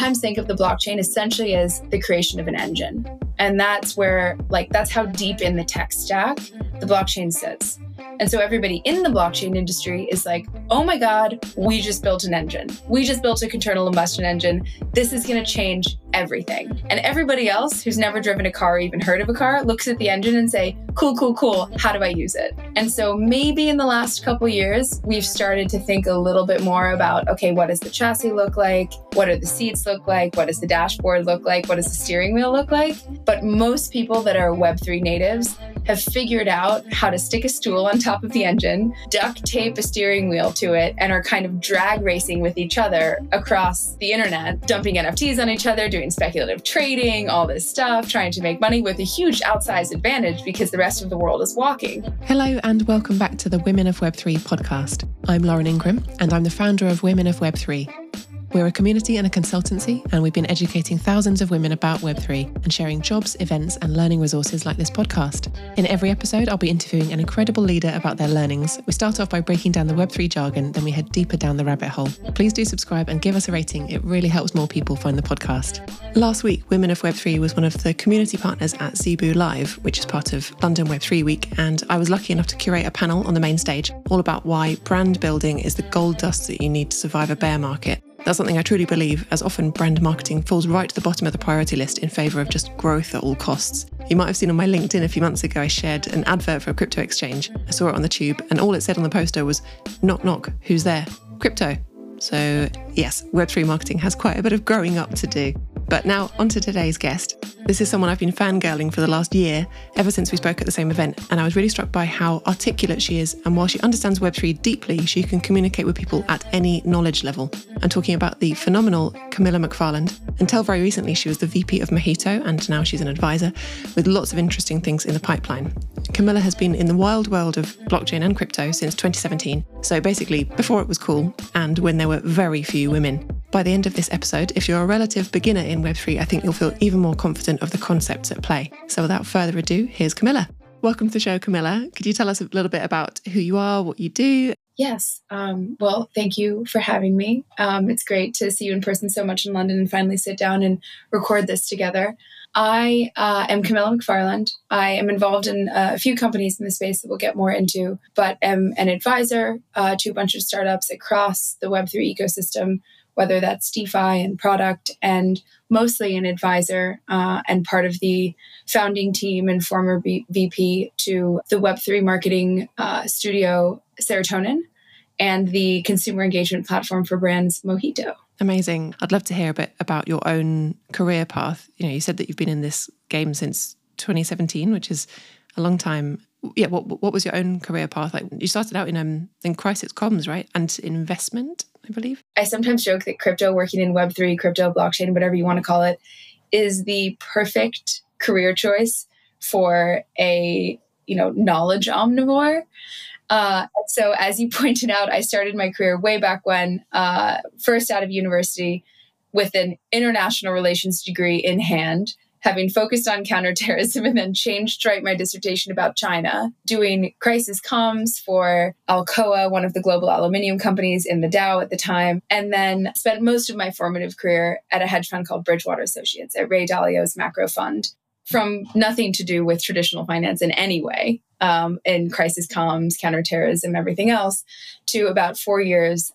sometimes think of the blockchain essentially as the creation of an engine. And that's where, that's how deep in the tech stack the blockchain sits. And so everybody in the blockchain industry is like, oh my God, we just built an engine. We just built a internal combustion engine. This is going to change everything. And everybody else who's never driven a car or even heard of a car looks at the engine and say, cool, cool, cool. How do I use it? And so maybe in the last couple of years, we've started to think a little bit more about, okay, what does the chassis look like? What do the seats look like? What does the dashboard look like? What does the steering wheel look like? But most people that are Web3 natives have figured out how to stick a stool on top of the engine, duct tape a steering wheel to it, and are kind of drag racing with each other across the internet, dumping NFTs on each other, doing speculative trading, all this stuff, trying to make money with a huge outsized advantage because the rest of the world is walking. Hello and welcome back to the Women of Web3 podcast. I'm Lauren Ingram and I'm the founder of Women of Web3. We're a community and a consultancy, and we've been educating thousands of women about Web3 and sharing jobs, events, and learning resources like this podcast. In every episode, I'll be interviewing an incredible leader about their learnings. We start off by breaking down the Web3 jargon, then we head deeper down the rabbit hole. Please do subscribe and give us a rating. It really helps more people find the podcast. Last week, Women of Web3 was one of the community partners at Zebu Live, which is part of London Web3 Week, and I was lucky enough to curate a panel on the main stage all about why brand building is the gold dust that you need to survive a bear market. That's something I truly believe, as often brand marketing falls right to the bottom of the priority list in favour of just growth at all costs. You might have seen on my LinkedIn a few months ago, I shared an advert for a crypto exchange. I saw it on the tube, and all it said on the poster was, knock, knock, who's there? Crypto. So yes, Web3 marketing has quite a bit of growing up to do. But now, on to today's guest. This is someone I've been fangirling for the last year, ever since we spoke at the same event, and I was really struck by how articulate she is, and while she understands Web3 deeply, she can communicate with people at any knowledge level. I'm talking about the phenomenal Camilla McFarland. Until very recently, she was the VP of Mojito, and now she's an advisor, with lots of interesting things in the pipeline. Camilla has been in the wild world of blockchain and crypto since 2017, so basically before it was cool, and when there were very few women. By the end of this episode, if you're a relative beginner in Web3, I think you'll feel even more confident of the concepts at play. So without further ado, here's Camilla. Welcome to the show, Camilla. Could you tell us a little bit about who you are, what you do? Yes. Well, thank you for having me. It's great to see you in person so much in London and finally sit down and record this together. I am Camilla McFarland. I am involved in a few companies in the space that we'll get more into, but am an advisor to a bunch of startups across the Web3 ecosystem, whether that's DeFi and product, and mostly an advisor and part of the founding team and former VP to the Web3 marketing studio Serotonin and the consumer engagement platform for brands Mojito. Amazing. I'd love to hear a bit about your own career path. You know, you said that you've been in this game since 2017, which is a long time. Yeah, what was your own career path like? You started out in crisis comms, right? And investment, I believe. I sometimes joke that crypto, working in Web3, crypto, blockchain, whatever you want to call it, is the perfect career choice for a, knowledge omnivore. So as you pointed out, I started my career way back when, first out of university with an international relations degree in hand, having focused on counterterrorism and then changed to write my dissertation about China, doing crisis comms for Alcoa, one of the global aluminium companies in the Dow at the time, and then spent most of my formative career at a hedge fund called Bridgewater Associates at Ray Dalio's macro fund, from nothing to do with traditional finance in any way, in crisis comms, counterterrorism, everything else, to about 4 years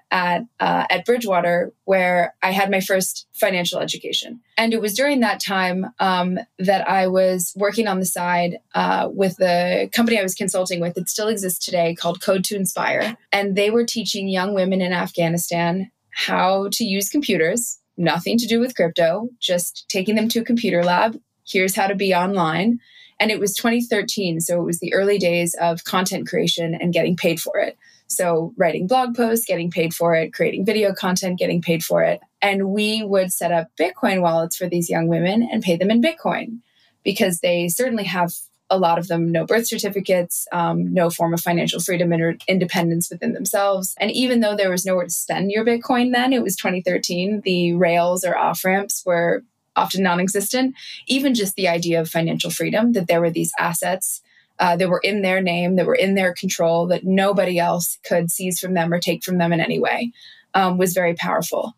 at Bridgewater, where I had my first financial education. And it was during that time that I was working on the side with the company I was consulting with that still exists today called Code to Inspire. And they were teaching young women in Afghanistan how to use computers, nothing to do with crypto, just taking them to a computer lab. Here's how to be online. And it was 2013, so it was the early days of content creation and getting paid for it. So writing blog posts, getting paid for it, creating video content, getting paid for it. And we would set up Bitcoin wallets for these young women and pay them in Bitcoin, because they certainly have, a lot of them, no birth certificates, no form of financial freedom or independence within themselves. And even though there was nowhere to spend your Bitcoin then, it was 2013, the rails or off-ramps were often non-existent. Even just the idea of financial freedom, that there were these assets that were in their name, that were in their control, that nobody else could seize from them or take from them in any way, was very powerful.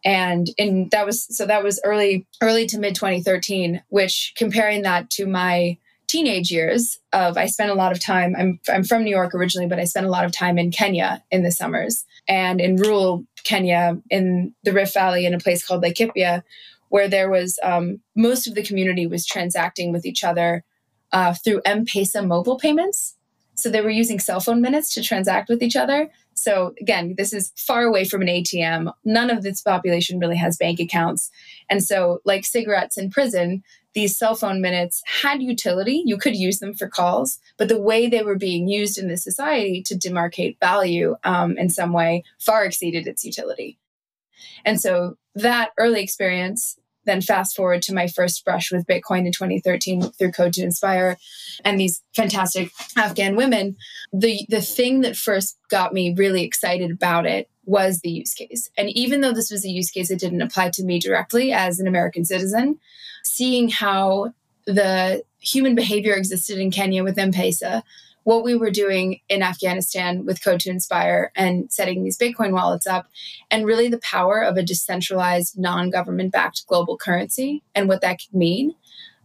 And that was early to mid 2013, which, comparing that to my teenage years I spent a lot of time, I'm from New York originally, but I spent a lot of time in Kenya in the summers, and in rural Kenya in the Rift Valley in a place called Laikipia, where there was most of the community was transacting with each other through M-Pesa mobile payments. So they were using cell phone minutes to transact with each other. So again, this is far away from an ATM. None of this population really has bank accounts. And so, like cigarettes in prison, these cell phone minutes had utility. You could use them for calls, but the way they were being used in this society to demarcate value in some way far exceeded its utility. And so that early experience, then fast forward to my first brush with Bitcoin in 2013 through Code to Inspire and these fantastic Afghan women, the thing that first got me really excited about it was the use case. And even though this was a use case that didn't apply to me directly as an American citizen, seeing how the human behavior existed in Kenya with M-Pesa, what we were doing in Afghanistan with Code to Inspire and setting these Bitcoin wallets up, and really the power of a decentralized, non-government backed global currency and what that could mean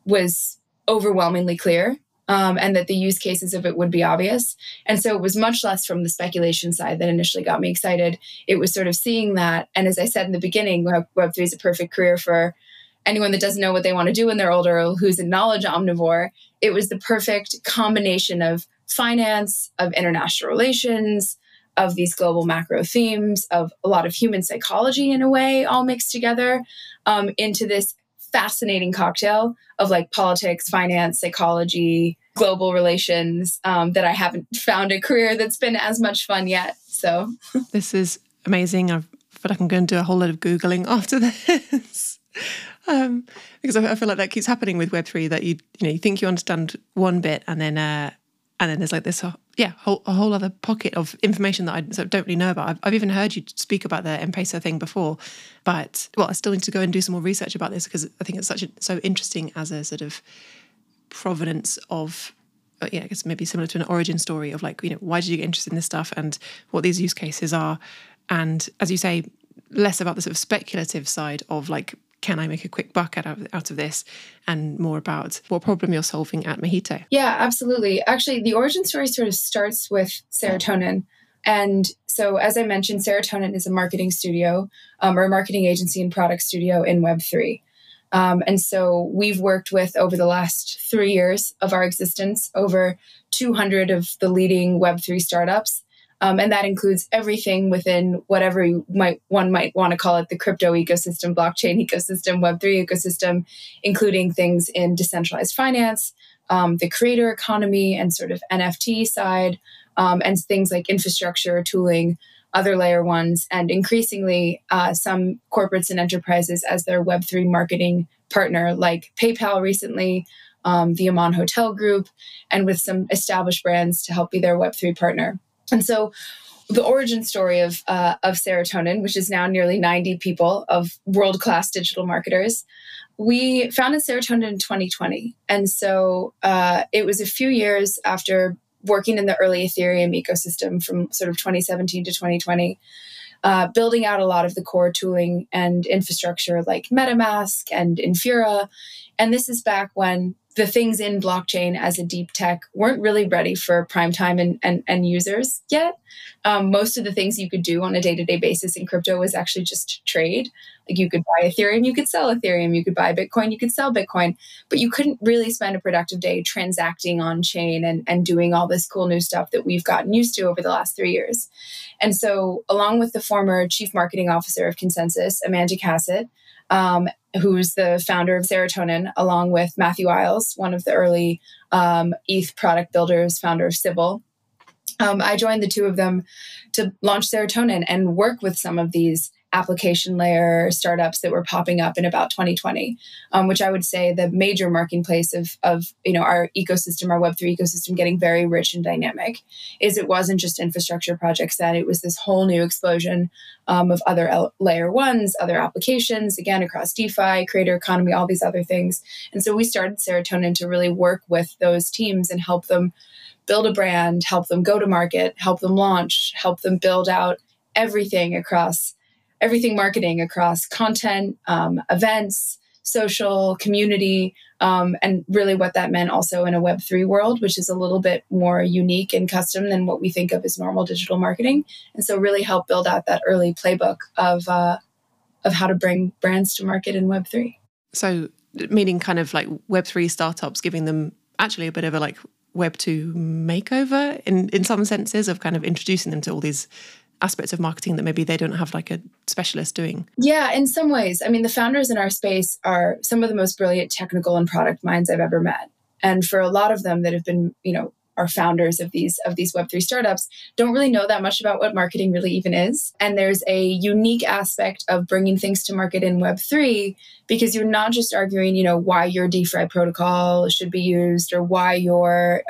was overwhelmingly clear, and that the use cases of it would be obvious. And so it was much less from the speculation side that initially got me excited. It was sort of seeing that. And as I said in the beginning, Web3 is a perfect career for anyone that doesn't know what they want to do when they're older or who's a knowledge omnivore. It was the perfect combination of finance, of international relations, of these global macro themes, of a lot of human psychology in a way, all mixed together into this fascinating cocktail of like politics, finance, psychology, global relations, that I haven't found a career that's been as much fun yet. So this is amazing. I feel like I'm going to do a whole lot of Googling after this. Because I feel like that keeps happening with Web3, that you think you understand one bit and then there's like this a whole other pocket of information that I sort of don't really know about. I've even heard you speak about the M-Pesa thing before, but I still need to go and do some more research about this because I think it's so interesting as a sort of provenance of I guess maybe similar to an origin story of like, why did you get interested in this stuff and what these use cases are, and as you say, less about the sort of speculative side of like, can I make a quick buck out of this, and more about what problem you're solving at Mojito? Yeah, absolutely. Actually, the origin story sort of starts with Serotonin. And so, as I mentioned, Serotonin is a marketing studio or a marketing agency and product studio in Web3. And so we've worked with, over the last 3 years of our existence, over 200 of the leading Web3 startups. And that includes everything within whatever one might want to call it, the crypto ecosystem, blockchain ecosystem, Web3 ecosystem, including things in decentralized finance, the creator economy and sort of NFT side, and things like infrastructure, tooling, other layer ones, and increasingly some corporates and enterprises as their Web3 marketing partner, like PayPal recently, the Aman Hotel Group, and with some established brands to help be their Web3 partner. And so the origin story of Serotonin, which is now nearly 90 people of world-class digital marketers, we founded Serotonin in 2020. And so it was a few years after working in the early Ethereum ecosystem from sort of 2017 to 2020, building out a lot of the core tooling and infrastructure like MetaMask and Infura. And this is back when the things in blockchain as a deep tech weren't really ready for prime time and users yet. Most of the things you could do on a day-to-day basis in crypto was actually just trade. Like you could buy Ethereum, you could sell Ethereum, you could buy Bitcoin, you could sell Bitcoin, but you couldn't really spend a productive day transacting on chain and doing all this cool new stuff that we've gotten used to over the last 3 years. And so along with the former chief marketing officer of ConsenSys, Amanda Cassett, who's the founder of Serotonin, along with Matthew Isles, one of the early ETH product builders, founder of Sybil. I joined the two of them to launch Serotonin and work with some of these application layer startups that were popping up in about 2020, which I would say the major marketplace of our ecosystem, our Web3 ecosystem, getting very rich and dynamic, is it wasn't just infrastructure projects then, it was this whole new explosion of other layer ones, other applications, again, across DeFi, creator economy, all these other things. And so we started Serotonin to really work with those teams and help them build a brand, help them go to market, help them launch, help them build out everything across everything marketing across content, events, social, community, and really what that meant also in a Web3 world, which is a little bit more unique and custom than what we think of as normal digital marketing. And so really help build out that early playbook of how to bring brands to market in Web3. So meaning kind of like Web3 startups, giving them actually a bit of a like Web2 makeover in some senses of kind of introducing them to all these aspects of marketing that maybe they don't have like a specialist doing. Yeah, in some ways. I mean, the founders in our space are some of the most brilliant technical and product minds I've ever met. And for a lot of them that have been, are founders of these Web3 startups, don't really know that much about what marketing really even is. And there's a unique aspect of bringing things to market in Web3 because you're not just arguing, why your DeFi protocol should be used or why your,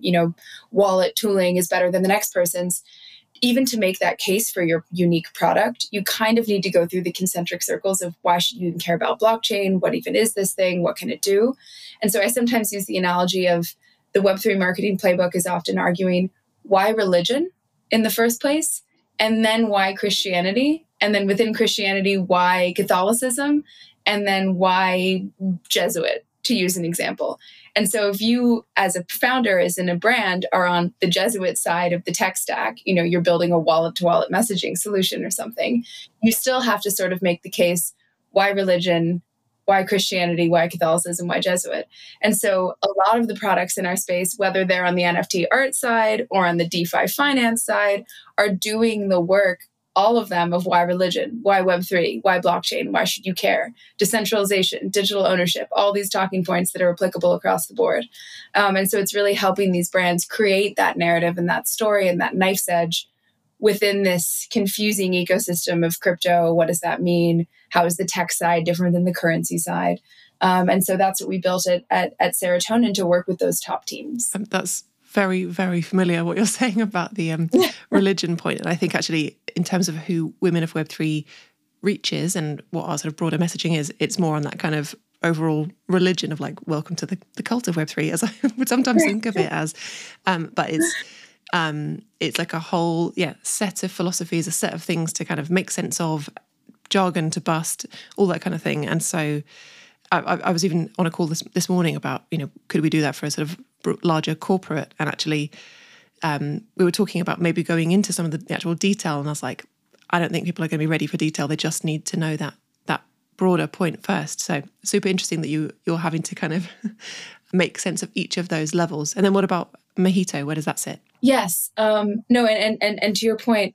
wallet tooling is better than the next person's. Even to make that case for your unique product, you kind of need to go through the concentric circles of why should you even care about blockchain? What even is this thing? What can it do? And so I sometimes use the analogy of the Web3 marketing playbook is often arguing why religion in the first place, and then why Christianity, and then within Christianity, why Catholicism, and then why Jesuit, to use an example. And so if you, as a founder, as in a brand, are on the Jesuit side of the tech stack, you're building a wallet-to-wallet messaging solution or something, you still have to sort of make the case, why religion, why Christianity, why Catholicism, why Jesuit? And so a lot of the products in our space, whether they're on the NFT art side or on the DeFi finance side, are doing the work, all of them, of why religion, why Web3, why blockchain, why should you care, decentralization, digital ownership, all these talking points that are applicable across the board. And so it's really helping these brands create that narrative and that story and that knife's edge within this confusing ecosystem of crypto. What does that mean? How is the tech side different than the currency side? And so that's what we built at Serotonin to work with those top teams. That's very, very familiar what you're saying about the religion point. And I think actually in terms of who Women of Web3 reaches and what our sort of broader messaging is, it's more on that kind of overall religion of like, welcome to the cult of Web3, as I would sometimes think of it as. But it's like a whole set of philosophies, a set of things to kind of make sense of, jargon to bust, all that kind of thing. And so I was even on a call this morning about, could we do that for a sort of larger corporate? And actually, we were talking about maybe going into some of the actual detail. And I was like, I don't think people are going to be ready for detail. They just need to know that broader point first. So super interesting that you're having to kind of make sense of each of those levels. And then what about Mojito? Where does that sit? Yes. No, and to your point,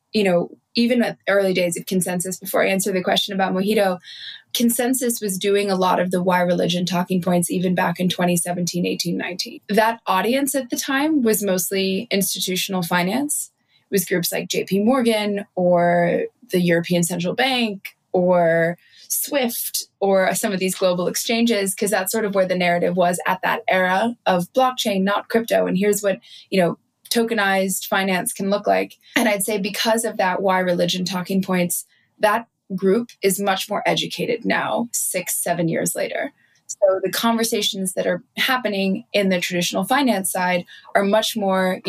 even at early days of Consensus, before I answer the question about Mojito, Consensus was doing a lot of the why religion talking points even back in 2017, 18, 19. That audience at the time was mostly institutional finance. It was groups like JP Morgan or the European Central Bank or Swift or some of these global exchanges, because that's sort of where the narrative was at that era of blockchain, not crypto. And here's what, tokenized finance can look like. And I'd say because of that why religion talking points, that group is much more educated now, 6-7 years later. So the conversations that are happening in the traditional finance side are much more,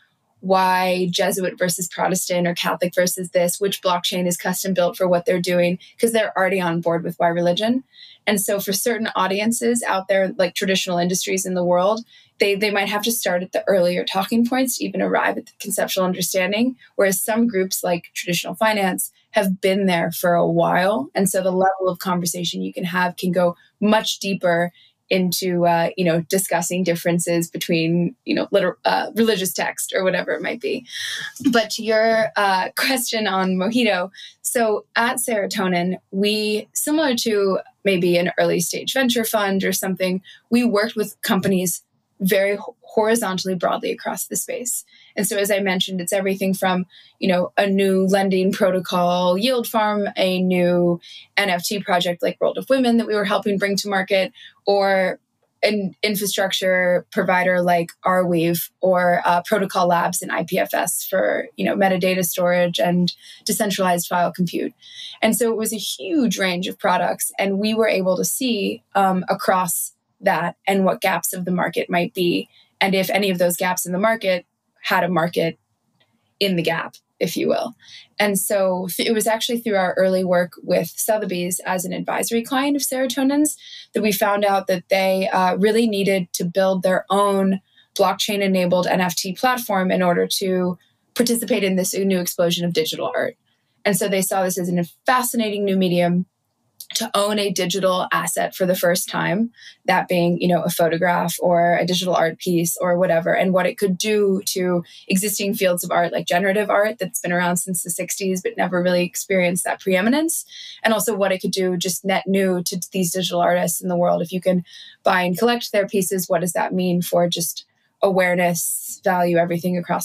why Jesuit versus Protestant or Catholic versus this, which blockchain is custom built for what they're doing, because they're already on board with why religion. And so for certain audiences out there, like traditional industries in the world, they might have to start at the earlier talking points to even arrive at the conceptual understanding, whereas some groups like traditional finance have been there for a while. And so the level of conversation you can have can go much deeper into, discussing differences between, religious text or whatever it might be. But to your question on Mojito, so at Serotonin, we, similar to maybe an early stage venture fund or something, we worked with companies very horizontally broadly across the space. And so, as I mentioned, it's everything from, a new lending protocol, Yield Farm, a new NFT project like World of Women that we were helping bring to market, or an infrastructure provider like Arweave, or Protocol Labs and IPFS for, metadata storage and decentralized file compute. And so it was a huge range of products, and we were able to see across that and what gaps of the market might be, and if any of those gaps in the market had a market in the gap. if you will. And so it was actually through our early work with Sotheby's as an advisory client of Serotonin's that we found out that they really needed to build their own blockchain-enabled NFT platform in order to participate in this new explosion of digital art. And so they saw this as a fascinating new medium to own a digital asset for the first time, that being, a photograph or a digital art piece or whatever, and what it could do to existing fields of art like generative art that's been around since the 60s but never really experienced that preeminence, and also what it could do just net new to these digital artists in the world. If you can buy and collect their pieces, what does that mean for just awareness, value, everything across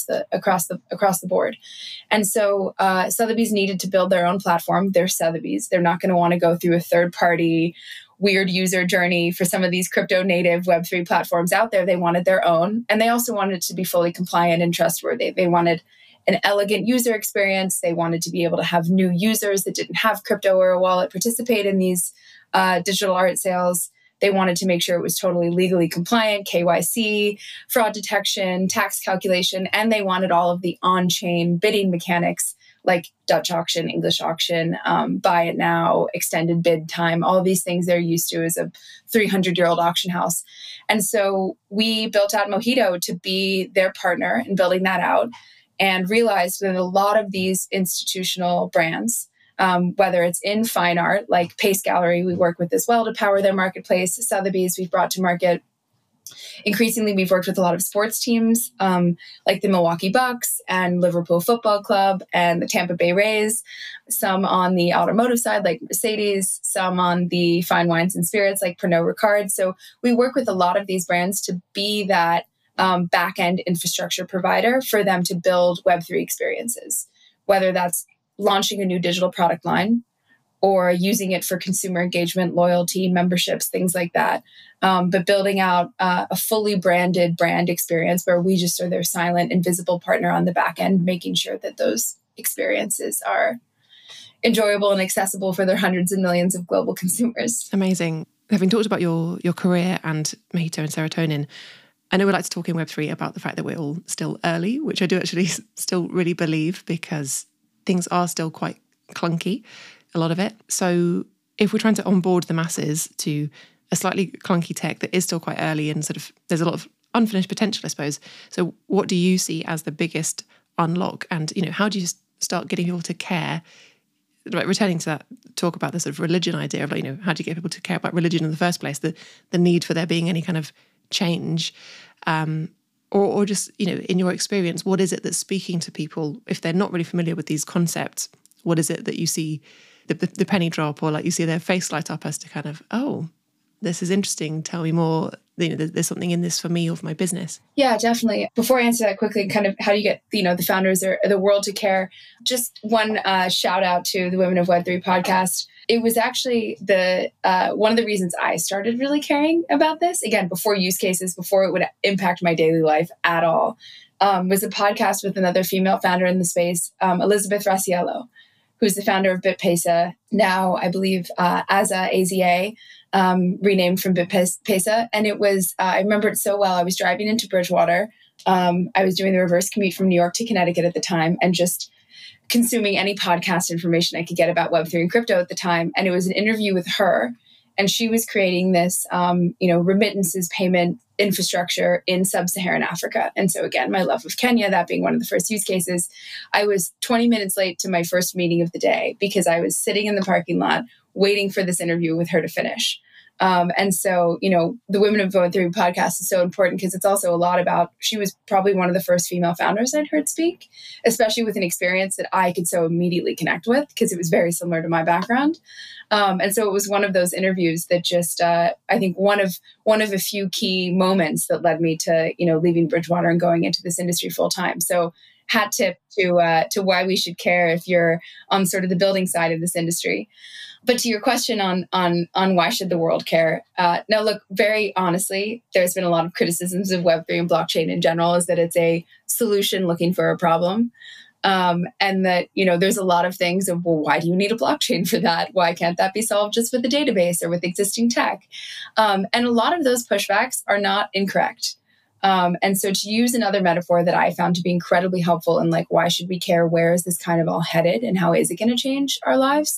the board? And so Sotheby's needed to build their own platform. They're Sotheby's. They're not going to want to go through a third-party weird user journey for some of these crypto native Web3 platforms out there. They wanted their own, and they also wanted it to be fully compliant and trustworthy. They wanted an elegant user experience. They wanted to be able to have new users that didn't have crypto or a wallet participate in these digital art sales. They wanted to make sure it was totally legally compliant, KYC, fraud detection, tax calculation, and they wanted all of the on-chain bidding mechanics like Dutch auction, English auction, buy it now, extended bid time, all of these things they're used to as a 300-year-old auction house. And so we built out Mojito to be their partner in building that out, and realized that a lot of these institutional brands, whether it's in fine art, like Pace Gallery, we work with as well to power their marketplace. Sotheby's, we've brought to market. Increasingly, we've worked with a lot of sports teams, like the Milwaukee Bucks and Liverpool Football Club and the Tampa Bay Rays, some on the automotive side, like Mercedes, some on the fine wines and spirits, like Pernod Ricard. So we work with a lot of these brands to be that back-end infrastructure provider for them to build Web3 experiences, whether that's launching a new digital product line or using it for consumer engagement, loyalty, memberships, things like that. But building out a fully branded brand experience where we just are their silent, invisible partner on the back end, making sure that those experiences are enjoyable and accessible for their hundreds of millions of global consumers. Amazing. Having talked about your career and Mojito and Serotonin, I know we like to talk in Web3 about the fact that we're all still early, which I do actually still really believe, because things are still quite clunky, a lot of it. So if we're trying to onboard the masses to a slightly clunky tech that is still quite early and sort of there's a lot of unfinished potential, I suppose. So what do you see as the biggest unlock? And, how do you start getting people to care? Like, returning to that talk about the sort of religion idea of, like, how do you get people to care about religion in the first place? The need for there being any kind of change, or just, in your experience, what is it that's speaking to people if they're not really familiar with these concepts? What is it that you see the penny drop, or like you see their face light up as to kind of, oh, this is interesting, tell me more, there's something in this for me or for my business? Yeah, definitely. Before I answer that quickly, kind of how do you get, the founders or the world to care? Just one shout out to the Women of Web3 podcast. It was actually one of the reasons I started really caring about this, again, before use cases, before it would impact my daily life at all, was a podcast with another female founder in the space, Elizabeth Raciello, who's the founder of BitPesa, now I believe AZA, renamed from BitPesa. And it was, I remember it so well. I was driving into Bridgewater. I was doing the reverse commute from New York to Connecticut at the time, and just consuming any podcast information I could get about Web3 and crypto at the time. And it was an interview with her, and she was creating this, remittances payment infrastructure in sub-Saharan Africa. And so again, my love of Kenya, that being one of the first use cases, I was 20 minutes late to my first meeting of the day because I was sitting in the parking lot waiting for this interview with her to finish. And so, the Women of Web3 podcast is so important because it's also a lot about, she was probably one of the first female founders I'd heard speak, especially with an experience that I could so immediately connect with because it was very similar to my background. And so it was one of those interviews that just, I think one of a few key moments that led me to, leaving Bridgewater and going into this industry full time. So hat tip to why we should care if you're on sort of the building side of this industry. But to your question on why should the world care? Now, look, very honestly, there's been a lot of criticisms of Web3 and blockchain in general, is that it's a solution looking for a problem. And that, there's a lot of things of, well, why do you need a blockchain for that? Why can't that be solved just with a database or with existing tech? And a lot of those pushbacks are not incorrect. And so to use another metaphor that I found to be incredibly helpful in like, why should we care? Where is this kind of all headed? And how is it going to change our lives?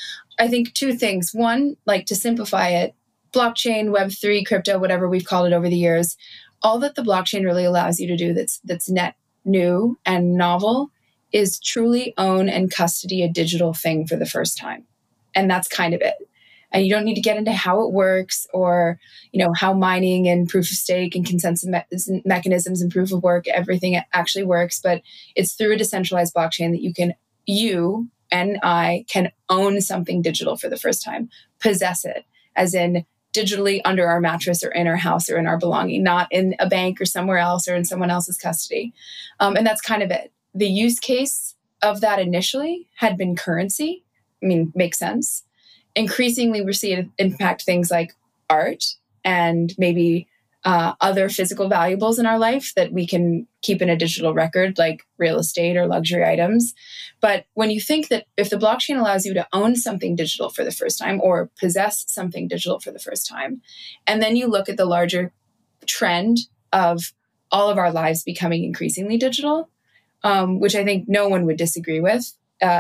I think two things. One, like to simplify it, blockchain, Web3, crypto, whatever we've called it over the years, all that the blockchain really allows you to do that's net new and novel is truly own and custody a digital thing for the first time. And that's kind of it. And you don't need to get into how it works or, how mining and proof of stake and consensus mechanisms and proof of work, everything actually works. But it's through a decentralized blockchain that you and I can own something digital for the first time, possess it, as in digitally under our mattress or in our house or in our belonging, not in a bank or somewhere else or in someone else's custody. And that's kind of it. The use case of that initially had been currency. I mean, makes sense. Increasingly, we're seeing it impact things like art and maybe other physical valuables in our life that we can keep in a digital record, like real estate or luxury items. But when you think that if the blockchain allows you to own something digital for the first time or possess something digital for the first time, and then you look at the larger trend of all of our lives becoming increasingly digital, which I think no one would disagree with.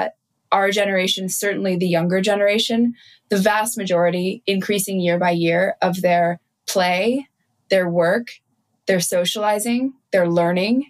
Our generation, certainly the younger generation, the vast majority, increasing year by year, of their play, their work, their socializing, their learning,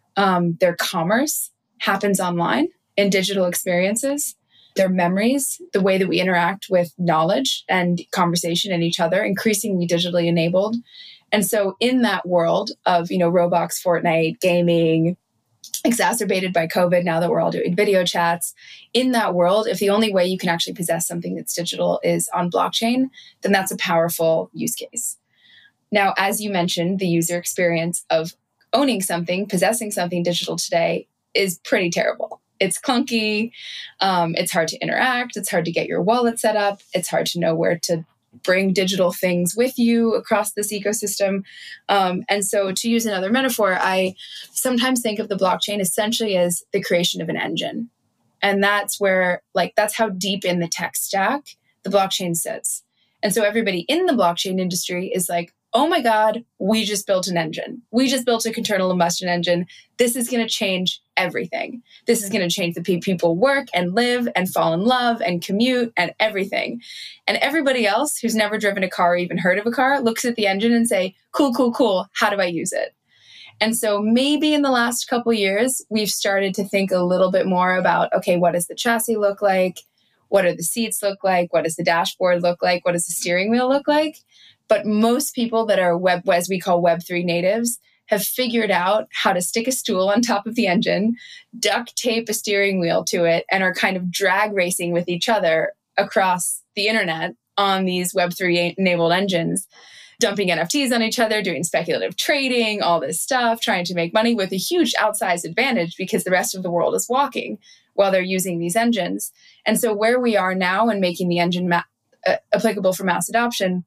their commerce happens online in digital experiences. Their memories, the way that we interact with knowledge and conversation and each other, increasingly digitally enabled. And so in that world of, Roblox, Fortnite, gaming, exacerbated by COVID, now that we're all doing video chats, in that world, if the only way you can actually possess something that's digital is on blockchain, then that's a powerful use case. Now, as you mentioned, the user experience of owning something, possessing something digital today is pretty terrible. It's clunky. It's hard to interact. It's hard to get your wallet set up. It's hard to know where to bring digital things with you across this ecosystem. And so to use another metaphor, I sometimes think of the blockchain essentially as the creation of an engine. And that's where, that's how deep in the tech stack the blockchain sits. And so everybody in the blockchain industry is like, oh my God, we just built an engine. We just built a internal combustion engine. This is going to change everything. This is going to change the people work and live and fall in love and commute and everything. And everybody else who's never driven a car or even heard of a car looks at the engine and say, cool, cool, cool. How do I use it? And so maybe in the last couple of years, we've started to think a little bit more about, okay, what does the chassis look like? What do the seats look like? What does the dashboard look like? What does the steering wheel look like? But most people that are as we call Web3 natives, have figured out how to stick a stool on top of the engine, duct tape a steering wheel to it, and are kind of drag racing with each other across the internet on these Web3 enabled engines, dumping NFTs on each other, doing speculative trading, all this stuff, trying to make money with a huge outsized advantage because the rest of the world is walking while they're using these engines. And so where we are now in making the engine applicable for mass adoption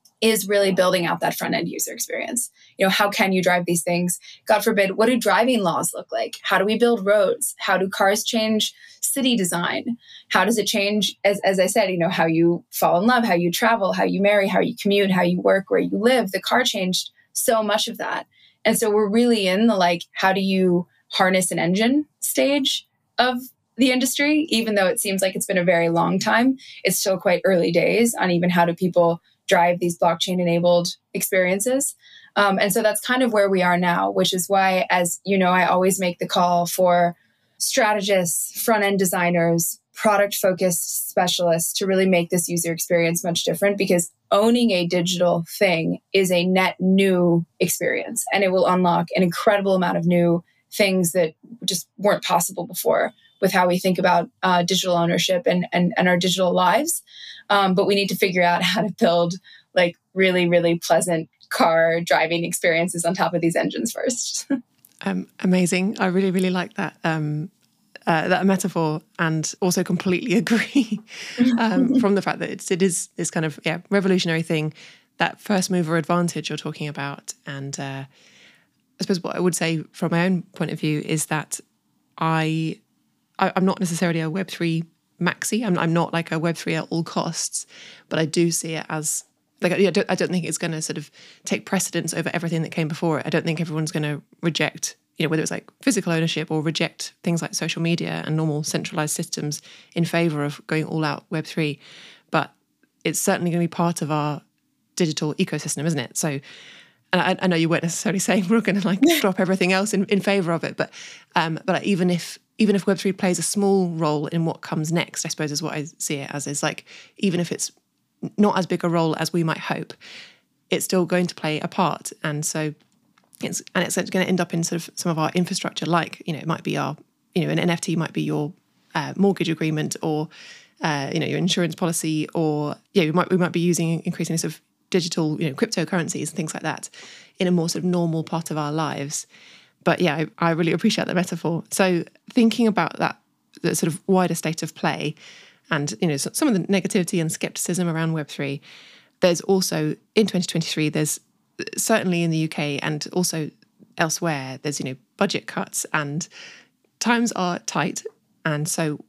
is really building out that front-end user experience. How can you drive these things? God forbid, what do driving laws look like? How do we build roads? How do cars change city design? How does it change, as I said, how you fall in love, how you travel, how you marry, how you commute, how you work, where you live? The car changed so much of that. And so we're really in the, how do you harness an engine stage of the industry? Even though it seems like it's been a very long time, it's still quite early days on even how do people drive these blockchain-enabled experiences. And so that's kind of where we are now, which is why, as you know, I always make the call for strategists, front-end designers, product-focused specialists to really make this user experience much different, because owning a digital thing is a net new experience, and it will unlock an incredible amount of new things that just weren't possible before with how we think about digital ownership and our digital lives. But we need to figure out how to build really, really pleasant car driving experiences on top of these engines first. Amazing. I really, really like that that metaphor, and also completely agree from the fact that it is this kind of revolutionary thing, that first mover advantage you're talking about. And I suppose what I would say from my own point of view is that I'm not necessarily a Web3 maxi. I'm not like a Web3 at all costs, but I do see it as like, I don't think it's going to sort of take precedence over everything that came before it. I don't think everyone's going to reject, whether it's like physical ownership or reject things like social media and normal centralized systems in favor of going all out Web3. But it's certainly going to be part of our digital ecosystem, isn't it? So, and I know you weren't necessarily saying we're going to like drop everything else in favor of it, but even if Web3 plays a small role in what comes next, I suppose is what I see it as, is like, even if it's not as big a role as we might hope, it's still going to play a part. And so it's going to end up in sort of some of our infrastructure, like, it might be our, an NFT might be your mortgage agreement, or your insurance policy, or we might be using increasingly sort of digital, cryptocurrencies and things like that in a more sort of normal part of our lives. But yeah, I really appreciate the metaphor. So thinking about that, the sort of wider state of play, and some of the negativity and skepticism around Web3, there's also in 2023, there's certainly in the UK and also elsewhere, there's budget cuts and times are tight, and so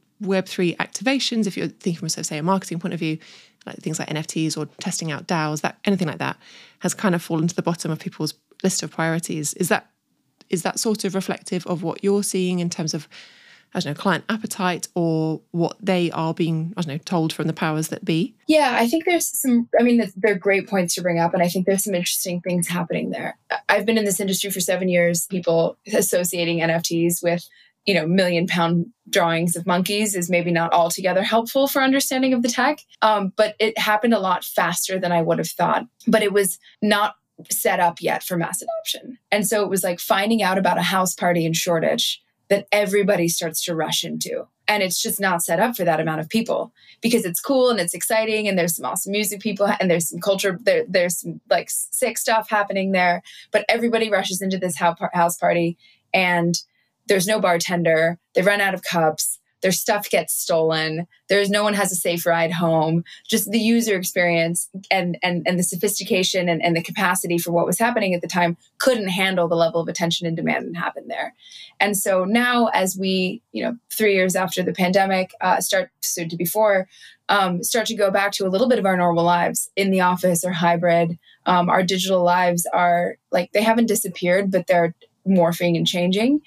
Web3 activations, if you're thinking from, say, a marketing point of view, like things like NFTs or testing out DAOs, anything like that, has kind of fallen to the bottom of people's list of priorities. Is that sort of reflective of what you're seeing in terms of, I don't know, client appetite, or what they are being, told from the powers that be? Yeah, I think there's they're great points to bring up, and I think there's some interesting things happening there. I've been in this industry for 7 years. People associating NFTs with, £1 million drawings of monkeys is maybe not altogether helpful for understanding of the tech. But it happened a lot faster than I would have thought. But it was not set up yet for mass adoption. And so it was like finding out about a house party in Shoreditch that everybody starts to rush into. And it's just not set up for that amount of people, because it's cool and it's exciting and there's some awesome music people and there's some culture, there's some like sick stuff happening there. But everybody rushes into this house party and there's no bartender. They run out of cups. Their stuff gets stolen. No one has a safe ride home. Just the user experience and the sophistication and the capacity for what was happening at the time couldn't handle the level of attention and demand that happened there. And so now, as we, 3 years after the pandemic, start to go back to a little bit of our normal lives in the office or hybrid, our digital lives are like, they haven't disappeared, but they're morphing and changing.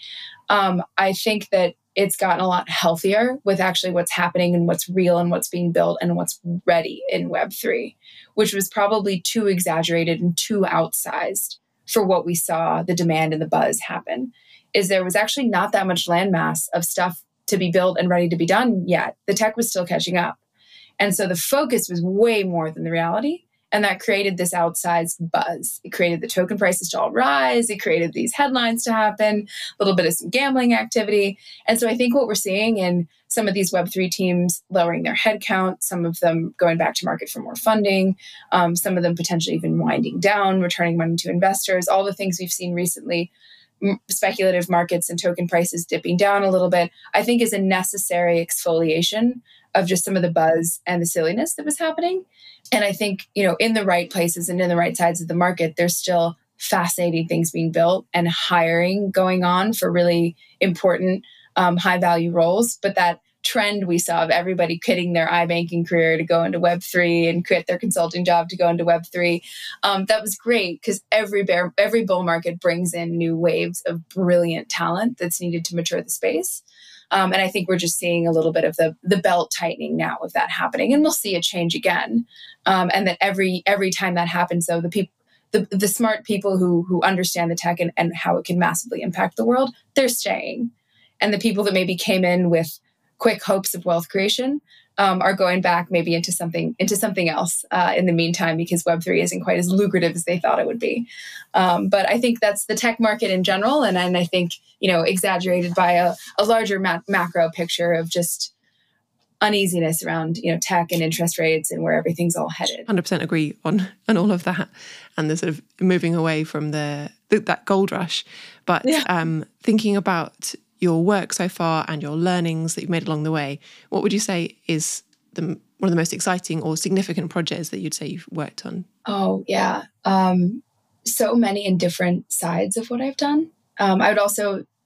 I think that it's gotten a lot healthier with actually what's happening and what's real and what's being built and what's ready in Web3, which was probably too exaggerated and too outsized for what we saw the demand and the buzz happen. Is there was actually not that much landmass of stuff to be built and ready to be done yet. The tech was still catching up. And so the focus was way more than the reality. And that created this outsized buzz. It created the token prices to all rise. It created these headlines to happen, a little bit of some gambling activity. And so I think what we're seeing in some of these Web3 teams lowering their headcount, some of them going back to market for more funding, some of them potentially even winding down, returning money to investors, all the things we've seen recently, speculative markets and token prices dipping down a little bit, I think is a necessary exfoliation of just some of the buzz and the silliness that was happening. And I think, in the right places and in the right sides of the market, there's still fascinating things being built and hiring going on for really important high value roles. But that trend we saw of everybody quitting their iBanking career to go into Web3 and quit their consulting job to go into Web3, that was great, because every bull market brings in new waves of brilliant talent that's needed to mature the space. And I think we're just seeing a little bit of the belt tightening now of that happening, and we'll see a change again. And that every time that happens, though, the smart people who understand the tech and how it can massively impact the world, they're staying. And the people that maybe came in with quick hopes of wealth creation are going back maybe into something else in the meantime, because Web3 isn't quite as lucrative as they thought it would be. But I think that's the tech market in general. And I think, exaggerated by a larger macro picture of just uneasiness around, tech and interest rates and where everything's all headed. 100% agree on all of that, and the sort of moving away from that gold rush. But thinking about your work so far and your learnings that you've made along the way, what would you say is one of the most exciting or significant projects that you'd say you've worked on? Oh, yeah. So many in different sides of what I've done. I would also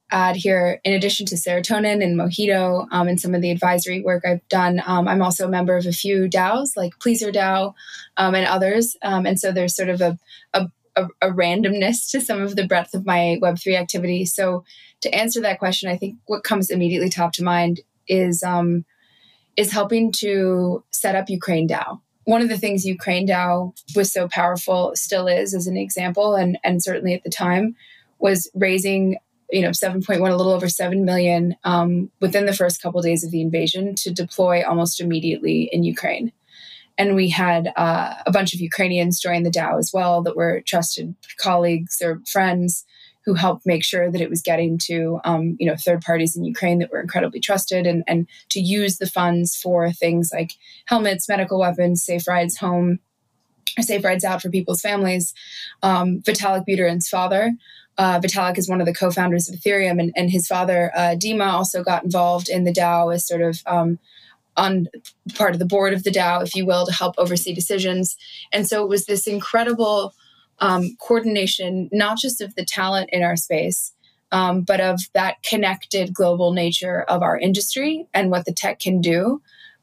add here, in addition to Serotonin and Mojito and some of the advisory work I've done, I'm also a member of a few DAOs like Pleaser DAO and others. And so there's sort of a randomness to some of the breadth of my Web3 activity. So to answer that question, I think what comes immediately top to mind is helping to set up Ukraine DAO. One of the things Ukraine DAO was so powerful, still is as an example, and certainly at the time, was raising 7.1, a little over 7 million within the first couple of days of the invasion to deploy almost immediately in Ukraine. And we had a bunch of Ukrainians join the DAO as well that were trusted colleagues or friends who helped make sure that it was getting to third parties in Ukraine that were incredibly trusted, and to use the funds for things like helmets, medical weapons, safe rides home, or safe rides out for people's families. Vitalik Buterin's father, Vitalik is one of the co-founders of Ethereum, and his father, Dima, also got involved in the DAO as sort of on part of the board of the DAO, if you will, to help oversee decisions. And so it was this incredible coordination, not just of the talent in our space, but of that connected global nature of our industry and what the tech can do.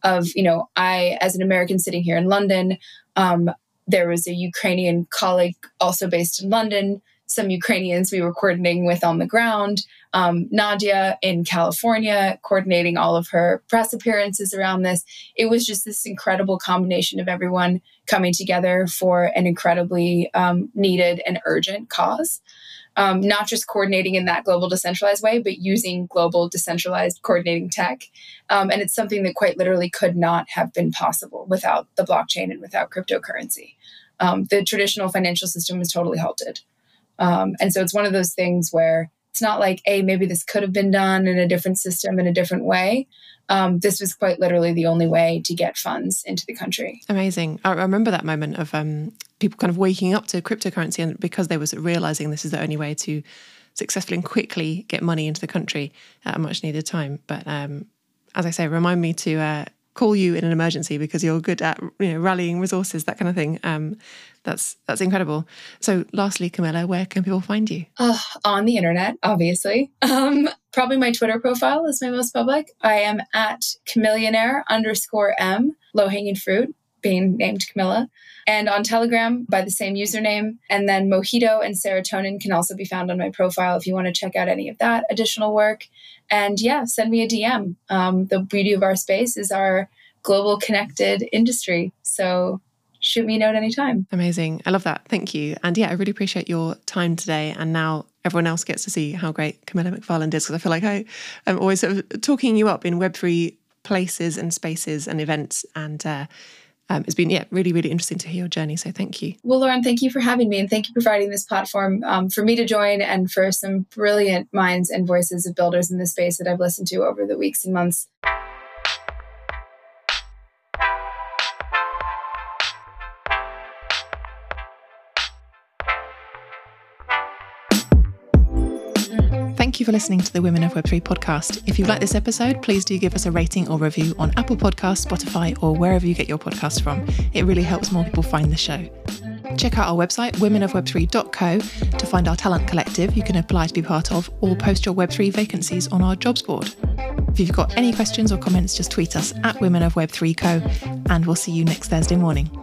I, as an American sitting here in London, there was a Ukrainian colleague also based in London, some Ukrainians we were coordinating with on the ground, Nadia in California, coordinating all of her press appearances around this. It was just this incredible combination of everyone coming together for an incredibly needed and urgent cause. Not just coordinating in that global decentralized way, but using global decentralized coordinating tech. And it's something that quite literally could not have been possible without the blockchain and without cryptocurrency. The traditional financial system was totally halted. And so it's one of those things where it's not like, hey, maybe this could have been done in a different system in a different way. This was quite literally the only way to get funds into the country. Amazing. I remember that moment of people kind of waking up to cryptocurrency, and because they were realizing this is the only way to successfully and quickly get money into the country at a much needed time. But as I say, remind me to call you in an emergency, because you're good at rallying resources, that kind of thing. That's incredible. So lastly, Camilla, where can people find you? On the internet, obviously. Probably my Twitter profile is my most public. I am at Camillionaire_M, low-hanging fruit, being named Camilla. And on Telegram by the same username. And then Mojito and Serotonin can also be found on my profile if you want to check out any of that additional work. And yeah, send me a DM. The beauty of our space is our global connected industry. So shoot me a note anytime. Amazing. I love that. Thank you. And yeah, I really appreciate your time today. And now everyone else gets to see how great Camilla McFarland is, because I feel like I am always sort of talking you up in Web3 places and spaces and events. And it's been, really, really interesting to hear your journey. So thank you. Well, Lauren, thank you for having me, and thank you for providing this platform for me to join, and for some brilliant minds and voices of builders in this space that I've listened to over the weeks and months. Thank you for listening to the Women of Web3 podcast. If you've liked this episode, please do give us a rating or review on Apple Podcasts, Spotify, or wherever you get your podcasts from. It really helps more people find the show. Check out our website, womenofweb3.co, to find our talent collective you can apply to be part of, or post your Web3 vacancies on our jobs board. If you've got any questions or comments, just tweet us at womenofweb3co, and we'll see you next Thursday morning.